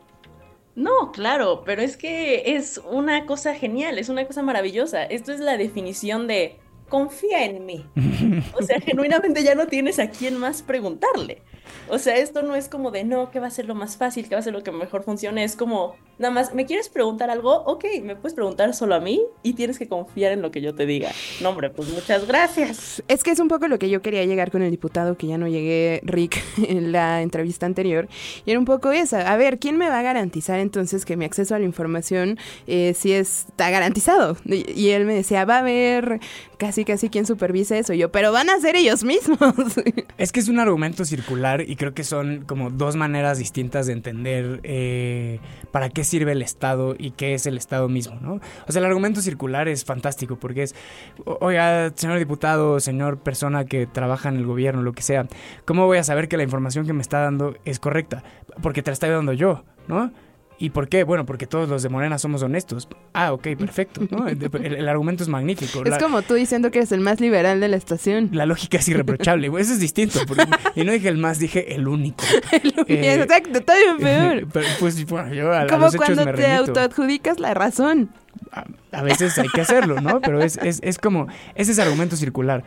No, claro, pero es que es una cosa genial, es una cosa maravillosa. Esto es la definición de confía en mí. O sea, genuinamente ya no tienes a quién más preguntarle. O sea, esto no es como de, no, ¿qué va a ser lo más fácil? ¿Qué va a ser lo que mejor funcione? Es como, nada más, ¿me quieres preguntar algo? Ok, me puedes preguntar solo a mí y tienes que confiar en lo que yo te diga. No, hombre, pues muchas gracias. Es que es un poco lo que yo quería llegar con el diputado, que ya no llegué, Rick, en la entrevista anterior. Y era un poco esa. A ver, ¿quién me va a garantizar entonces que mi acceso a la información sí está garantizado? Y él me decía, va a haber casi quien supervise eso. Y yo, pero van a ser ellos mismos. Es que es un argumento circular y creo que son como dos maneras distintas de entender para qué sirve el Estado y qué es el Estado mismo, ¿no? O sea, el argumento circular es fantástico porque es, oiga, señor diputado, señor persona que trabaja en el gobierno, lo que sea, ¿cómo voy a saber que la información que me está dando es correcta? Porque te la estoy dando yo, ¿no? ¿Y por qué? Bueno, porque todos los de Morena somos honestos. Ah, ok, perfecto, ¿no? El argumento es magnífico. Es como tú diciendo que eres el más liberal de la estación. La lógica es irreprochable, eso es distinto. Y no dije el más, dije el único. Exacto, está bien peor. Pero, pues, bueno, yo a como los hechos cuando me te remito. autoadjudicas la razón. A veces hay que hacerlo, ¿no? Pero es como, ese es argumento circular.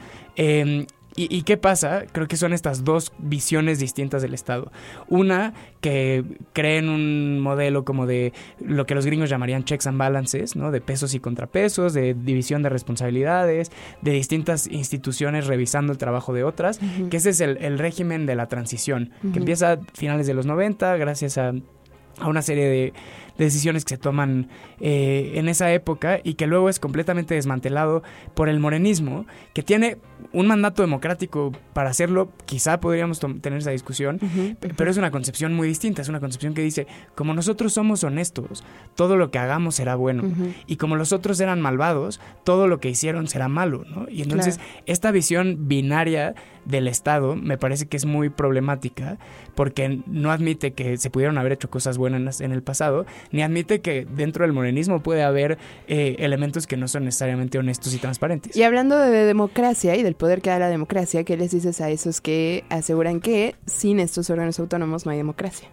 ¿Y qué pasa? Creo que son estas dos visiones distintas del Estado. Una, que creen un modelo como de lo que los gringos llamarían checks and balances, ¿no? De pesos y contrapesos, de división de responsabilidades, de distintas instituciones revisando el trabajo de otras, que ese es el régimen de la transición, que empieza a finales de los 90, gracias a una serie de decisiones que se toman en esa época y que luego es completamente desmantelado por el morenismo, que tiene un mandato democrático para hacerlo. Quizá podríamos tener esa discusión, pero es una concepción muy distinta. Es una concepción que dice, como nosotros somos honestos, todo lo que hagamos será bueno, y como los otros eran malvados, todo lo que hicieron será malo, ¿no? Y entonces esta visión binaria del Estado me parece que es muy problemática, porque no admite que se pudieron haber hecho cosas buenas en el pasado, ni admite que dentro del morenismo puede haber elementos que no son necesariamente honestos y transparentes. Y hablando de democracia y del poder que da la democracia, ¿qué les dices a esos que aseguran que sin estos órganos autónomos no hay democracia?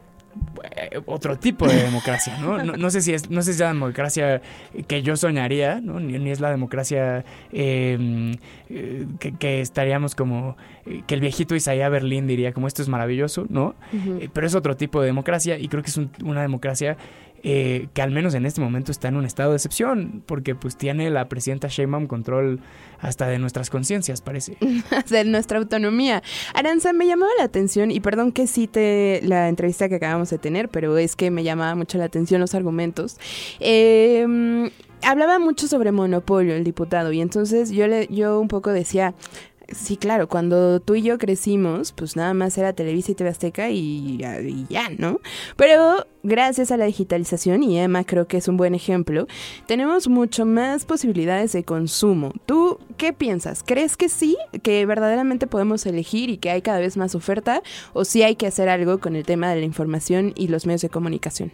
Otro tipo de democracia, ¿no? No sé si es la democracia que yo soñaría, ¿no? Ni es la democracia que estaríamos como que el viejito Isaías Berlín diría como esto es maravilloso, ¿no? Pero es otro tipo de democracia, y creo que es una democracia que al menos en este momento está en un estado de excepción, porque pues tiene la presidenta Sheinbaum control hasta de nuestras conciencias, parece. De nuestra autonomía. Aranza, me llamaba la atención, y perdón que cite la entrevista que acabamos de tener, pero es que me llamaba mucho la atención los argumentos. Hablaba mucho sobre monopolio el diputado, y entonces yo un poco decía... Sí, claro, cuando tú y yo crecimos, pues nada más era Televisa y TV Azteca y ya, ¿no? Pero gracias a la digitalización, y Emma creo que es un buen ejemplo, tenemos mucho más posibilidades de consumo. ¿Tú qué piensas? ¿Crees que sí, que verdaderamente podemos elegir y que hay cada vez más oferta? ¿O sí hay que hacer algo con el tema de la información y los medios de comunicación?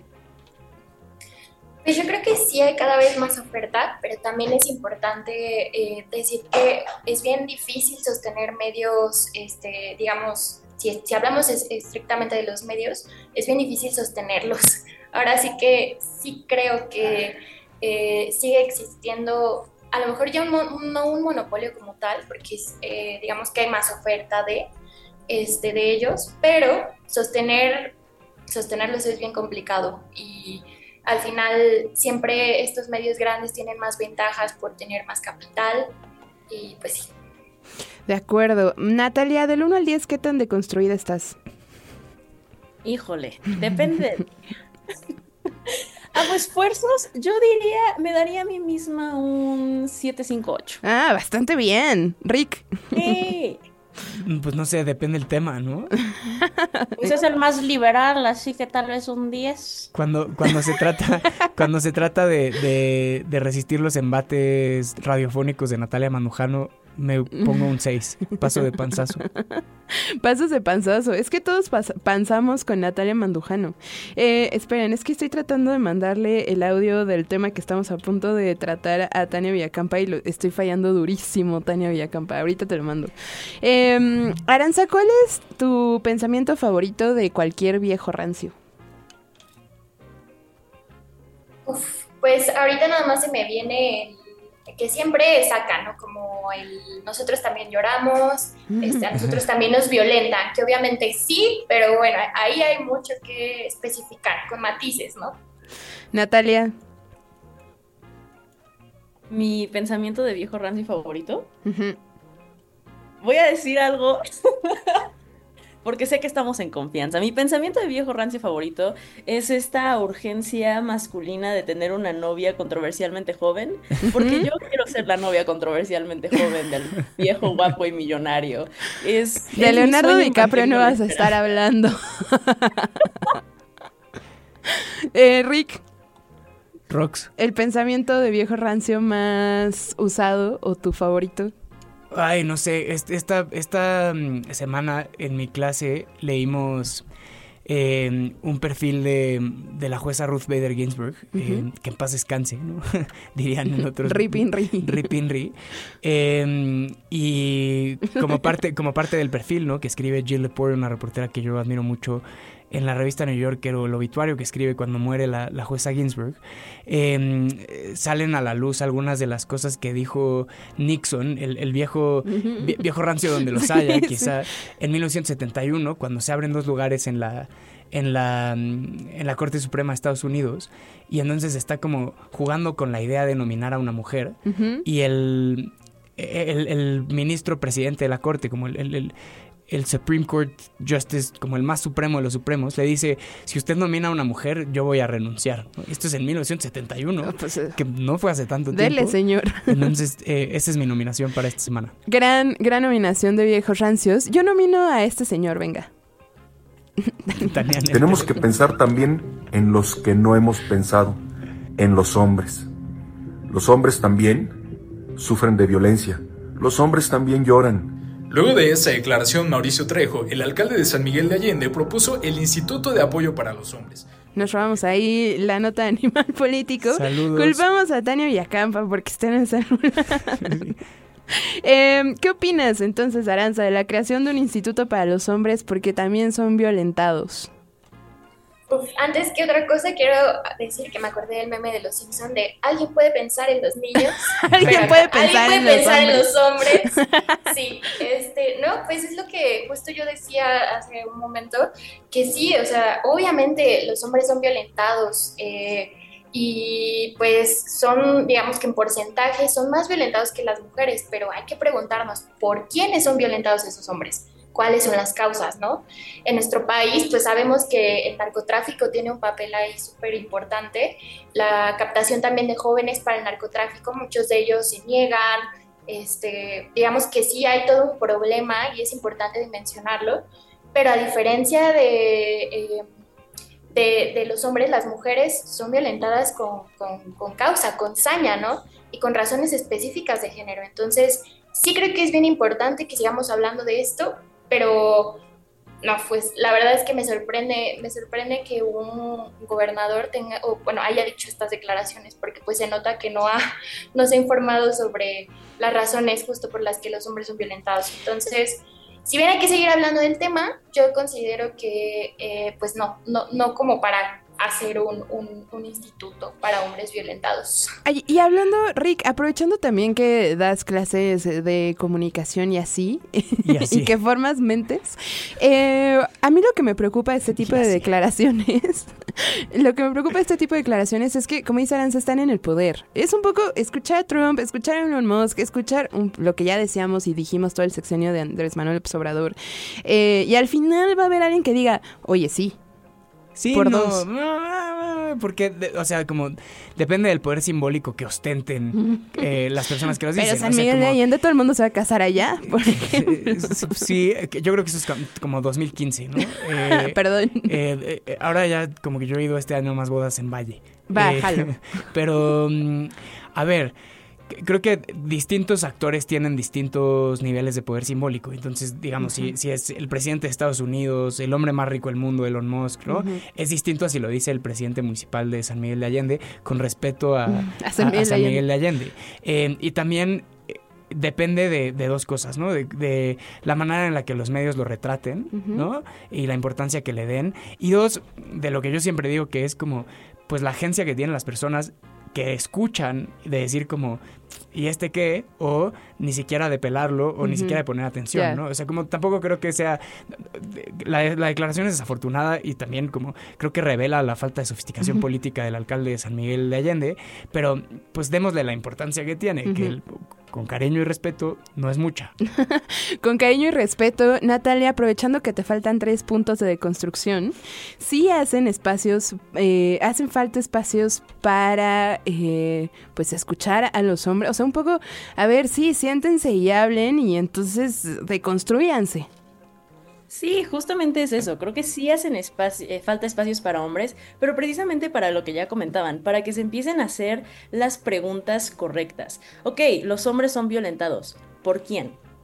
Pues yo creo que sí hay cada vez más oferta, pero también es importante decir que es bien difícil sostener medios, digamos, si hablamos estrictamente de los medios, es bien difícil sostenerlos. Ahora sí que sí creo que sigue existiendo, a lo mejor ya no un monopolio como tal, porque digamos que hay más oferta de ellos, pero sostenerlos es bien complicado, y al final siempre estos medios grandes tienen más ventajas por tener más capital, y pues sí. De acuerdo. Natalia, del 1 al 10, ¿qué tan deconstruida estás? Híjole, depende. Hago esfuerzos, yo diría, me daría a mí misma un 7.58. Ah, bastante bien. Rick. Sí. Pues no sé, depende del tema, ¿no? Pues es el más liberal, así que tal vez un 10. Cuando se trata de resistir los embates radiofónicos de Natalia Mandujano, me pongo un 6, paso de panzazo. Pasos de panzazo. Es que todos panzamos con Natalia Mandujano. Esperen, es que estoy tratando de mandarle el audio del tema que estamos a punto de tratar a Tania Villacampa y estoy fallando durísimo, Tania Villacampa. Ahorita te lo mando. Aranza, ¿cuál es tu pensamiento favorito de cualquier viejo rancio? Pues ahorita nada más se me viene que siempre sacan, ¿no? Como nosotros también lloramos, a nosotros también nos violentan, que obviamente sí, pero bueno, ahí hay mucho que especificar, con matices, ¿no? Natalia. Mi pensamiento de viejo rancio favorito. Voy a decir algo porque sé que estamos en confianza. Mi pensamiento de viejo rancio favorito es esta urgencia masculina de tener una novia controversialmente joven, porque yo quiero ser la novia controversialmente joven del viejo guapo y millonario. De Leonardo DiCaprio no vas a estar hablando. Rick. Rox. ¿El pensamiento de viejo rancio más usado o tu favorito? Ay, no sé, esta semana en mi clase leímos un perfil de la jueza Ruth Bader Ginsburg, que en paz descanse, ¿no? Dirían en otros. Ripinri. Y como parte del perfil, ¿no? Que escribe Jill Lepore, una reportera que yo admiro mucho, en la revista New Yorker, o el obituario que escribe cuando muere la jueza Ginsburg, salen a la luz algunas de las cosas que dijo Nixon, el viejo rancio donde los haya, quizá en 1971, cuando se abren 2 lugares en la Corte Suprema de Estados Unidos, y entonces está como jugando con la idea de nominar a una mujer, y el ministro presidente de la Corte, como el Supreme Court Justice, como el más supremo de los supremos, le dice: si usted nomina a una mujer, yo voy a renunciar, ¿no? Esto es en 1971, que no fue hace tanto tiempo. Dele, señor. Entonces, esa es mi nominación para esta semana. Gran nominación de viejos rancios. Yo nomino a este señor, venga. Tenemos que pensar también en los que no hemos pensado, en los hombres. Los hombres también sufren de violencia. Los hombres también lloran. Luego de esa declaración, Mauricio Trejo, el alcalde de San Miguel de Allende, propuso el Instituto de Apoyo para los Hombres. Nos robamos ahí la nota de Animal Político. Saludos. Culpamos a Tania Villacampa porque está en el celular. ¿Qué opinas entonces, Aranza, de la creación de un instituto para los hombres porque también son violentados? Antes que otra cosa, quiero decir que me acordé del meme de Los Simpson de alguien puede pensar en los niños. ¿Alguien puede pensar en los hombres? Sí, no, pues es lo que justo yo decía hace un momento, que sí, o sea, obviamente los hombres son violentados, y pues son, digamos que en porcentaje, son más violentados que las mujeres, pero hay que preguntarnos, ¿por quiénes son violentados esos hombres? ¿Cuáles son las causas, no? En nuestro país, pues sabemos que el narcotráfico tiene un papel ahí súper importante, la captación también de jóvenes para el narcotráfico, muchos de ellos se niegan, digamos que sí hay todo un problema y es importante dimensionarlo, pero a diferencia de los hombres, las mujeres son violentadas con causa, con saña, ¿no? Y con razones específicas de género. Entonces, sí creo que es bien importante que sigamos hablando de esto, pero no, pues la verdad es que me sorprende que un gobernador haya dicho estas declaraciones, porque pues se nota que no se ha informado sobre las razones justo por las que los hombres son violentados. Entonces, si bien hay que seguir hablando del tema, yo considero que pues no como para hacer un instituto para hombres violentados. Y hablando, Rick, aprovechando también que das clases de comunicación y así. Y que formas mentes, a mí lo que me preocupa de este tipo de declaraciones, es que, como dice Aranza, están en el poder. Es un poco escuchar a Trump, escuchar a Elon Musk, escuchar lo que ya decíamos y dijimos todo el sexenio de Andrés Manuel López Obrador, y al final va a haber alguien que diga, oye, sí. Sí, por no, dos. Porque, o sea, como depende del poder simbólico que ostenten las personas que los dicen. Pero San Miguel de Allende, todo el mundo se va a casar allá, por ejemplo. Sí, yo creo que eso es como 2015, ¿no? Perdón. Ahora ya como que yo he ido este año más bodas en Valle. Bájalo. Pero, a ver, creo que distintos actores tienen distintos niveles de poder simbólico. Entonces, digamos, si es el presidente de Estados Unidos, el hombre más rico del mundo, Elon Musk, ¿no? Es distinto a si lo dice el presidente municipal de San Miguel de Allende, con respeto a San Miguel de Allende. Y también depende de dos cosas, ¿no? De la manera en la que los medios lo retraten, ¿no? Y la importancia que le den. Y dos, de lo que yo siempre digo, que es como, pues, la agencia que tienen las personas que escuchan, de decir como, ¿y este qué? O ni siquiera de pelarlo, o ni siquiera de poner atención, ¿no? O sea, como tampoco creo que sea... La declaración es desafortunada y también como creo que revela la falta de sofisticación política del alcalde de San Miguel de Allende, pero pues démosle la importancia que tiene, que con cariño y respeto no es mucha. Con cariño y respeto, Natalia, aprovechando que te faltan 3 puntos de deconstrucción, sí hacen falta espacios para pues escuchar a los hombres, o sea, un poco, a ver, sí, siéntense y hablen y entonces deconstrúyanse. Sí, justamente es eso. Creo que sí hacen falta espacios para hombres, pero precisamente para lo que ya comentaban, para que se empiecen a hacer las preguntas correctas. Ok, los hombres son violentados. ¿Por quién?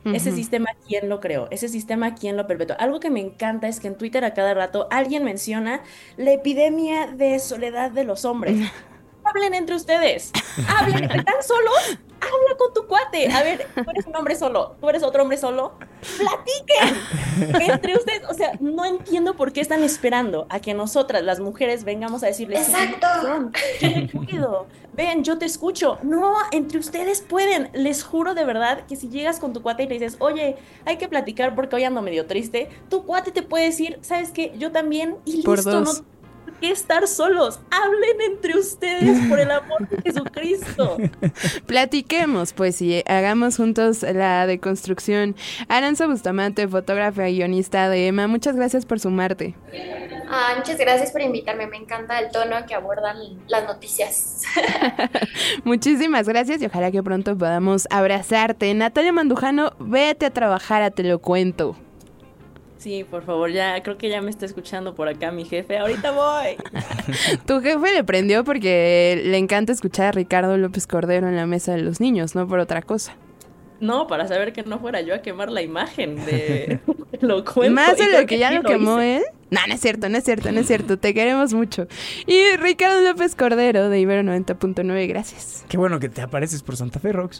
Ese sistema, ¿quién lo creó? Ese sistema, ¿quién lo perpetuó? Algo que me encanta es que en Twitter a cada rato alguien menciona la epidemia de soledad de los hombres. Hablen entre ustedes. Hablen. ¿Están solos? Habla con tu cuate. A ver, tú eres un hombre solo, tú eres otro hombre solo. Platiquen entre ustedes. O sea, no entiendo por qué están esperando a que nosotras, las mujeres, vengamos a decirles: exacto, yo te cuido, ven, yo te escucho. No, entre ustedes pueden. Les juro de verdad que si llegas con tu cuate y le dices: oye, hay que platicar porque hoy ando medio triste, tu cuate te puede decir: ¿sabes qué? Yo también. Y por listo, dos. no que estar solos. Hablen entre ustedes, por el amor de Jesucristo. Platiquemos, pues, y hagamos juntos la deconstrucción. Aranza Bustamante, fotógrafa y guionista de Emma, muchas gracias por sumarte. Muchas gracias por invitarme. Me encanta el tono que abordan las noticias. Muchísimas gracias y ojalá que pronto podamos abrazarte. Natalia Mandujano, vete a trabajar, te lo cuento. Sí, por favor, ya creo que ya me está escuchando por acá mi jefe. Ahorita voy. Tu jefe le prendió porque le encanta escuchar a Ricardo López Cordero en la mesa de los niños, no por otra cosa. No, para saber que no fuera yo a quemar la imagen de lo cuento. Más de lo que ya sí lo quemó él. No, no es cierto, te queremos mucho. Y Ricardo López Cordero de Ibero 90.9, gracias. Qué bueno que te apareces por Santa Fe, Rox.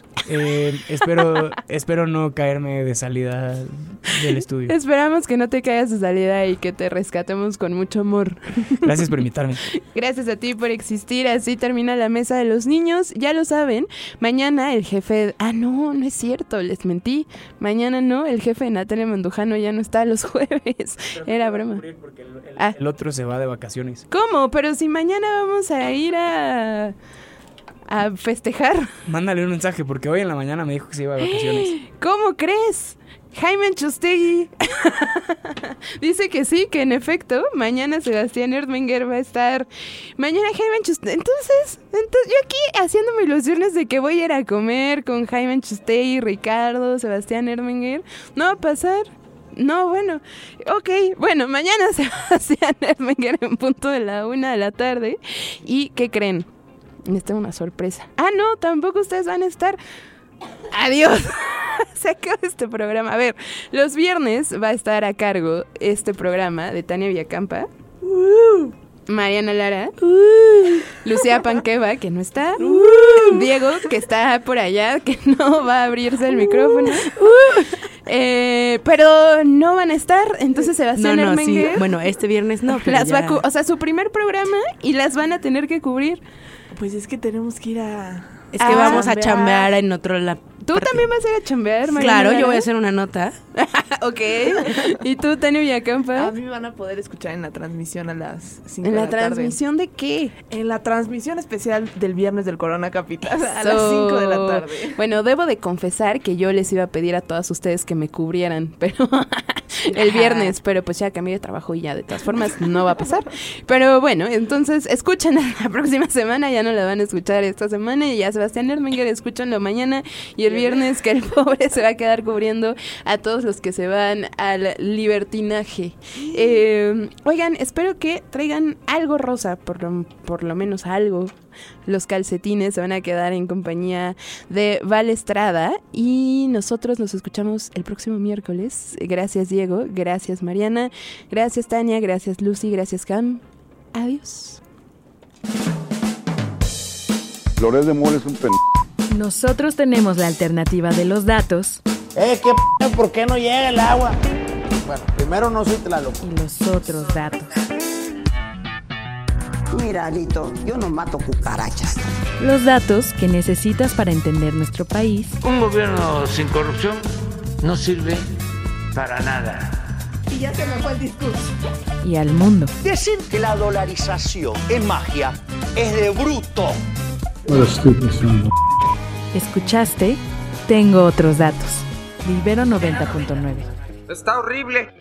Espero no caerme de salida del estudio. Esperamos que no te caigas de salida y que te rescatemos con mucho amor. Gracias por invitarme. Gracias a ti por existir. Así termina la mesa de los niños. Ya lo saben, mañana el jefe... no es cierto, les mentí. Mañana no, el jefe de Natalia Mandujano ya no está los jueves. Era broma. Porque el otro se va de vacaciones. ¿Cómo? Pero si mañana vamos a ir a festejar. Mándale un mensaje porque hoy en la mañana me dijo que se iba de vacaciones. ¿Cómo crees? Jaime Anchustegui dice que sí, que en efecto mañana Sebastián Erdmenguer va a estar. Mañana Jaime Anchustegui. Entonces yo aquí haciéndome ilusiones de que voy a ir a comer con Jaime Anchustegui, Ricardo, Sebastián Erdmenguer. No va a pasar. No, bueno, ok, bueno, mañana Sebastián Erdmenguer en punto de la 1 de la tarde. ¿Y qué creen? Les tengo una sorpresa. No, tampoco ustedes van a estar. Adiós. Se acaba este programa. A ver, los viernes va a estar a cargo este programa de Tania Villacampa, Mariana Lara, Lucía Panqueva, que no está, Diego, que está por allá, que no va a abrirse el micrófono, pero no van a estar, entonces Sebastián Erdmenguer. Sí. Bueno, este viernes no, pero las o sea, su primer programa y las van a tener que cubrir. Pues es que tenemos que ir a... Es que vamos a chambear en otro lado. ¿Tú también vas a ir a chambear, Mariana? Claro, Lara? yo voy a hacer una nota. Ok. ¿Y tú, Tania Villacampa? A mí me van a poder escuchar en la transmisión a las 5 de la tarde. ¿En la transmisión de qué? En la transmisión especial del viernes del Corona Capital a las 5 de la tarde. Bueno, debo de confesar que yo les iba a pedir a todas ustedes que me cubrieran, pero el viernes, pero pues ya cambié de trabajo y ya de todas formas no va a pasar. Pero bueno, entonces escuchen la próxima semana, ya no la van a escuchar esta semana y ya Sebastián Erdmenguer escúchanlo mañana y el viernes que el pobre se va a quedar cubriendo a todos los que se van al libertinaje. Oigan, espero que traigan algo rosa, por lo menos algo. Los calcetines se van a quedar en compañía de Val Estrada y nosotros nos escuchamos el próximo miércoles. Gracias, Diego, gracias, Mariana, gracias, Tania, gracias, Lucy, gracias, Cam. Adiós. Loret de Mola es un Nosotros tenemos la alternativa de los datos. ¿Por qué no llega el agua? Bueno, primero no soy Tlaloc. Y los otros datos. Mira, Alito, yo no mato cucarachas. Los datos que necesitas para entender nuestro país. Un gobierno sin corrupción no sirve para nada. Y ya se me fue el discurso. Y al mundo. Decir que la dolarización es magia es de bruto. Escuchaste Tengo Otros Datos. Ibero 90.9. Está horrible.